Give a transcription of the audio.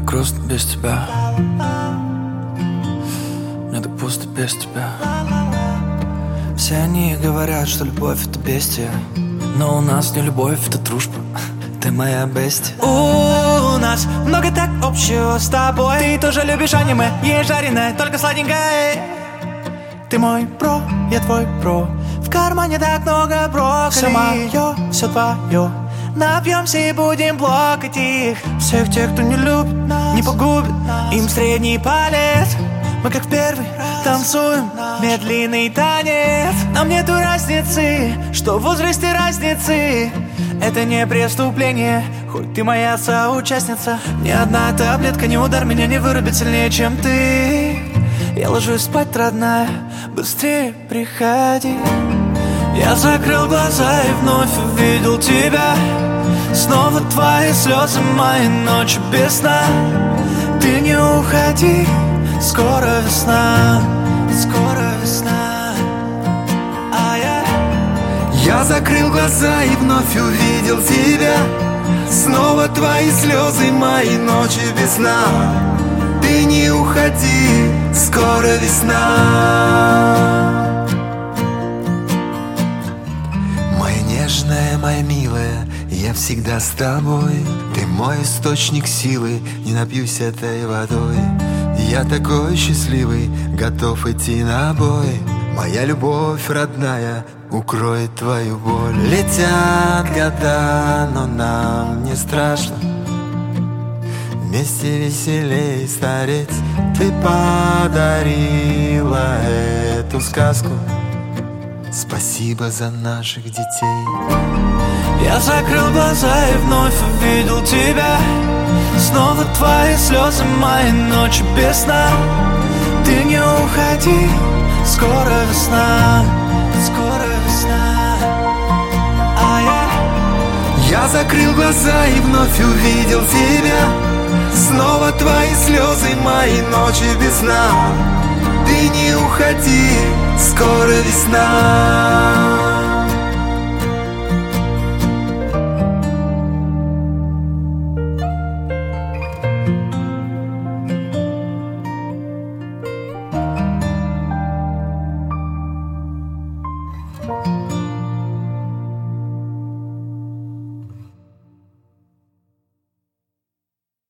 грустно без тебя. Мне так пусто без тебя. Все они говорят, что любовь это бестия, но у нас не любовь, это дружба. Ты моя бестия. У нас много так общего с тобой. Ты тоже любишь аниме, ешь жареное, только сладенькое. Ты мой бро, я твой бро. В кармане так много брокколи. Все мое, все твое. Напьемся и будем плакать их. Всех тех, кто не любит, не погубит им средний палец. Мы как в первый танцуем медленный танец. Нам нету разницы, что в возрасте разницы. Это не преступление, хоть ты моя соучастница. Ни одна таблетка, ни удар меня не вырубит сильнее, чем ты. Я ложусь спать, родная, быстрее приходи. Я закрыл глаза и вновь увидел тебя. Снова твои слезы, мои ночи без сна. Ты не уходи, скоро весна, скоро весна. Я закрыл глаза и вновь увидел тебя. Снова твои слезы, мои ночи без сна. Ты не уходи, скоро весна. Моя нежная, моя милая, я всегда с тобой. Ты мой источник силы, не напьюсь этой водой. Я такой счастливый, готов идти на бой. Моя любовь родная укроет твою боль. Летят года, но нам не страшно. Вместе веселей стареть. Ты подарила эту сказку. Спасибо за наших детей. Я закрыл глаза и вновь увидел тебя. Снова твои слезы, мои ночи без сна. Ты не уходи, скоро весна, скоро весна. Я закрыл глаза и вновь увидел тебя. Снова твои слезы, мои ночи без сна. Ты не уходи, скоро весна.